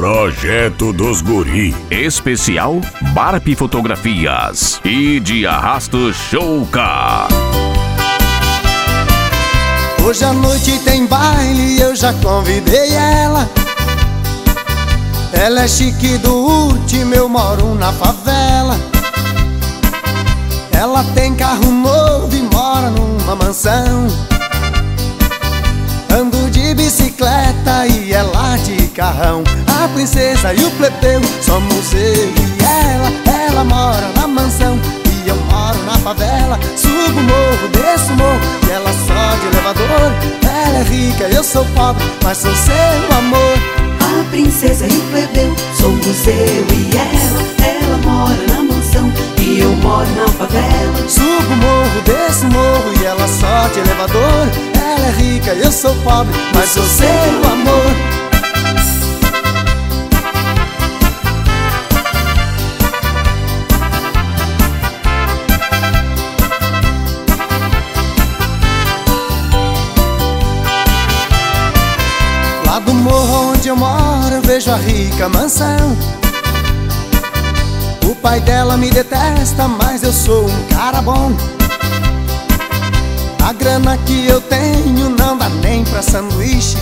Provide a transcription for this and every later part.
Projeto dos Guri. Especial Barp Fotografias e de Arrasto Showka. Hoje à noite tem baile e eu já convidei ela. Ela é chique do último, eu moro na favela. Ela tem carro novo e mora numa mansão. Ando de bicicleta e ela de carrão. A princesa e o plebeu somos eu e ela. Ela mora na mansão e eu moro na favela. Subo o morro, desço o morro e ela só de elevador. Ela é rica, eu sou pobre, mas sou seu amor. A princesa e o plebeu somos eu e ela. Ela mora na mansão e eu moro na favela. Subo o morro, desço o morro e ela só de elevador. Ela é rica, eu sou pobre, mas sou seu amor. Lá do morro onde eu moro eu vejo a rica mansão. O pai dela me detesta, mas eu sou um cara bom. A grana que eu tenho não dá nem pra sanduíche.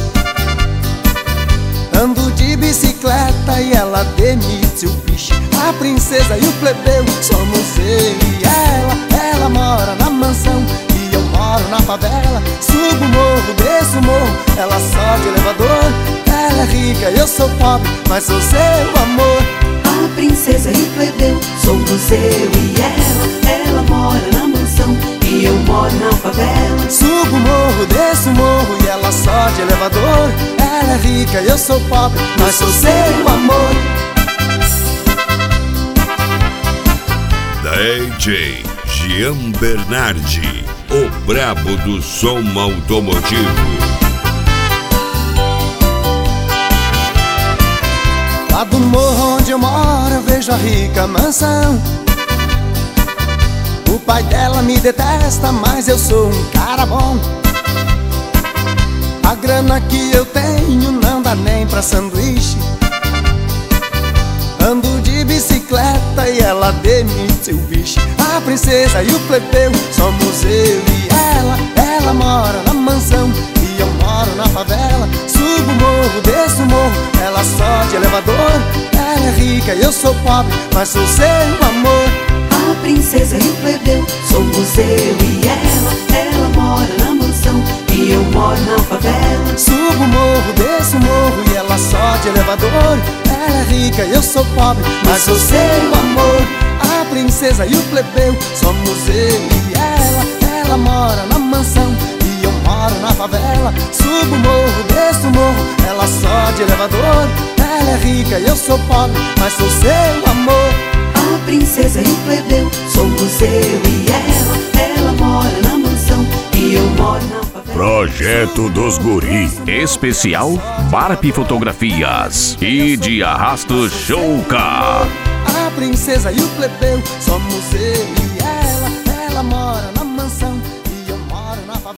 Ando de bicicleta e ela demite o piche. A princesa e o plebeu somos eu e ela. Ela mora na mansão e eu moro na favela. Subo o morro, desço o morro, ela só de elevador. Ela é rica, eu sou pobre, mas sou seu amor. A princesa e o plebeu somos eu e ela. Ela mora na mansão e eu moro na favela. Subo o morro, desço o morro e ela só de elevador. Ela é rica, eu sou pobre, mas sou seu amor. DJ Jean Bernardi, o brabo do som automotivo. Lá do morro onde eu moro eu vejo a rica mansão. O pai dela me detesta, mas eu sou um cara bom. A grana que eu tenho não dá nem pra sanduíche. Ando de bicicleta e ela demite o bicho. A princesa e o plebeu somos eu e ela. Ela mora na mansão e eu moro na favela. Subo o morro, desço o morro, ela só de elevador. Ela é rica e eu sou pobre, mas sou seu amor. A princesa e o plebeu somos eu e ela. Ela mora na mansão e eu moro na favela. Subo o morro, desço o morro e ela só de elevador. Ela é rica e eu sou pobre, mas sou seu amor. A princesa e o plebeu somos eu e ela. Ela mora na mansão e eu moro na favela. Subo o morro, desço o morro, ela só de elevador. Ela é rica e eu sou pobre, mas sou seu amor. A princesa e o plebeu somos eu e ela. Ela mora na mansão e eu moro na favela. Projeto dos Guri. Especial Barp Fotografias e de Arrasto Showka. A princesa e o plebeu somos eu e ela. Ela mora na